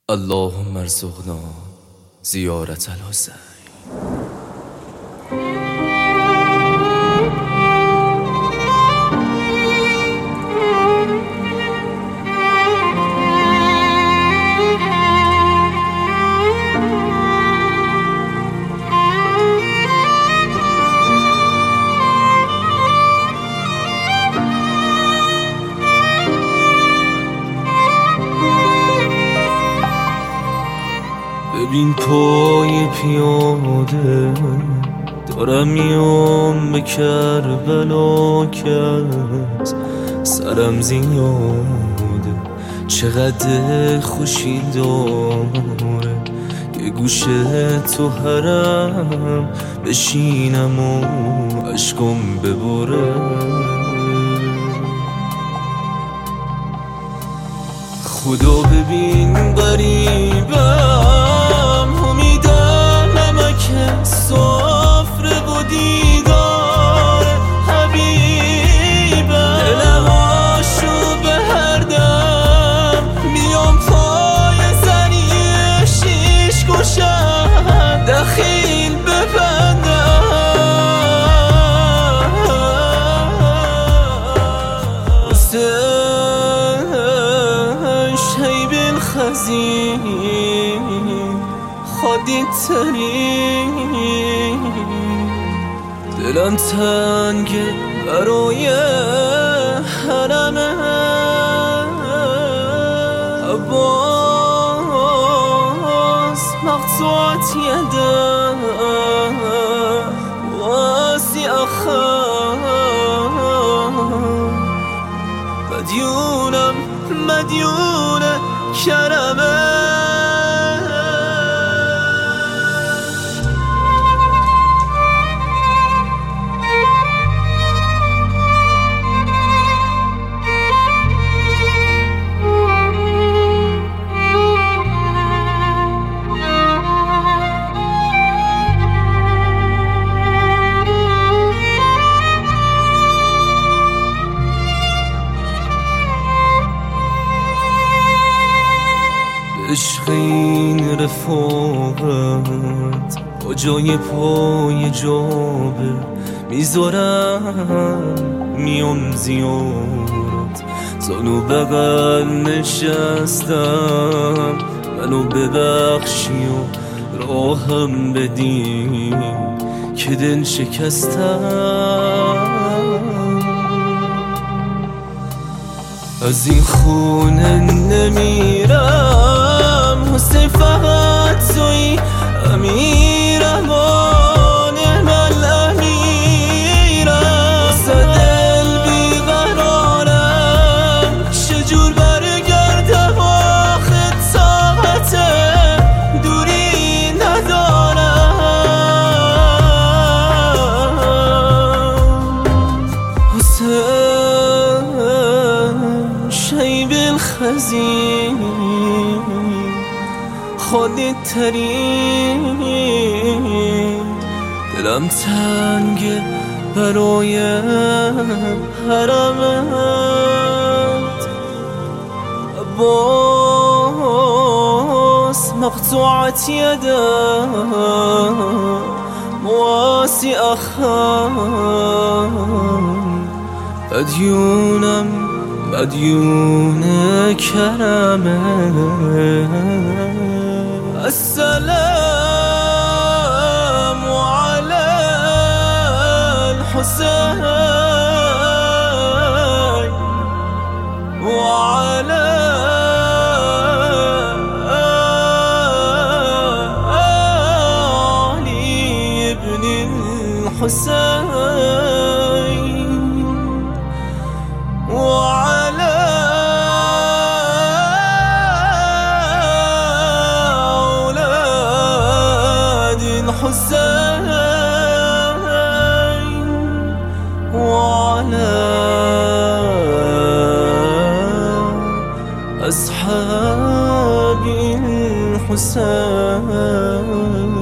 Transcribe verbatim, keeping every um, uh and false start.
اللهم ارزقنا زیارت الحسین. ببین پای پیاده دارم میام به کربلا که سرم زیاده، چقدر خوشی داره یه گوشه تو حرم بشینم و عشقم ببره. خدا ببین غریبم، امیدم نمک سفره و دیدار حبیبم، دلهاشو به هر دم میام پای زنی شیش گوشم دخیل ببندم. خزین خودی ترین دلم تنگه برای حرمه، عباس مقطوعت یده واسی اخم، مدیونم مدیونه کرمه. عشق این رفاقت با جای پای جابه میذارم میام زیارت، زانو بغل نشستم منو ببخشی و راهم بدی که دل شکستم. از این خونه نمیرم حسین، فقط توی امیرم و نعم امیرم، دل بیقرارم چجور برگردم آخه طاقت دوری ندارم. حسین شیب الخزین خودی ترین دلم تنگه برای حرمت، عباس مقطوعت یده واسی اخم، مدیونم مدیون کرمه. السلام على الحسين وعلى علي بن الحسين وعلى الحسين وعلى أصحاب الحسين.